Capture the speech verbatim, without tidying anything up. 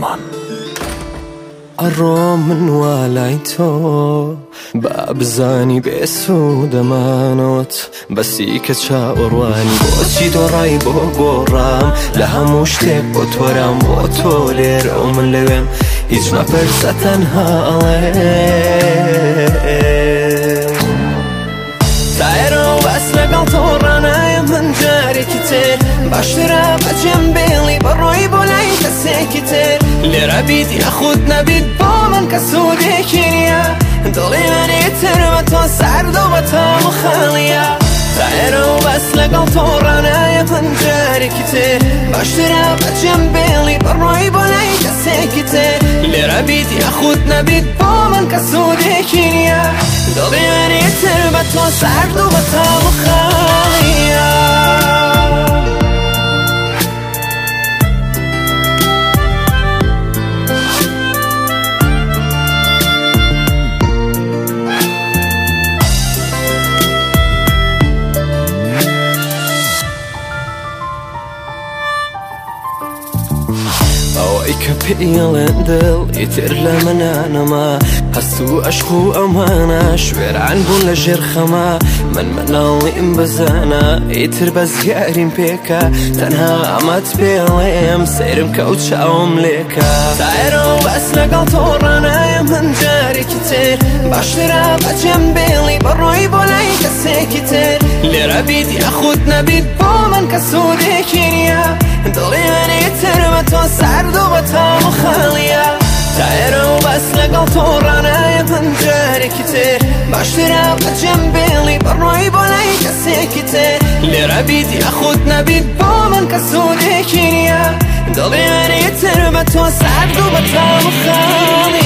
عوسمان ئەڕۆ من وا لای تۆ با بزانی بێسوودەمانەوەت بەسی کە چاوەڕوانی بۆچی دۆڕای بۆ گۆڕام لە هەموو شتێک بۆ تۆرام بۆ تۆ لێرە و من لەوێم هیچ مەپرسە تەنها ئەڵێم تایرە و بەس لەگەڵ تۆ ڕانایە من جارێکی تر باشترە بەجێم بێڵی بەڕۆی بۆ لای کەسێکی تر لێرە بیت یاخود نەبیت بۆ من کە سوودێکی نییە دڵی منێتر بە تۆ سارد و بە تاڵ خاڵیە تایرە و بەس لەگەڵ تۆ ڕانایە من جارێکی تر باشترە بەجێم بێڵی بەڕۆی بۆ لای کەسێکی تر لێرە بیت یاخود نەبیت بۆ من کە سوودێکی نییە دڵی منێتر بە تۆ سارد و بە تاڵ خاڵیە ئەوەی کە پێڵێن دڵ ئیتر لە منانەما هەست و عەشق و ئەمانە شوێران بوون لە ژێر خەما من مناڵیم بزانە ئیتر بەزیاریم پێکە تەنها ئەمەت پێڵێم سەیرم کەوت چاوم لێکە تایرە و بەس لەگەڵ تۆ ڕانایە من جارێکی تر باشترە بەجێم بێڵی بەڕۆی بۆ لای کەسێکی تر لێرە بیت یاخود نەبیت بۆ من کە سوودێکی نییە دڵی منێتر بە تۆ سارد و بە تاڵ و خاڵیە تایرە و بەس لەگەڵ تۆ ڕانایە من جارێکی تر باشترە بەجێم بێڵی بەڕۆی بۆ لای کەسێکی تر لێرە بیت یاخود نەبیت بۆ من کە سوودێکی نییە دڵی منێتر بە تۆ سارد و بە تاڵ و خاڵیە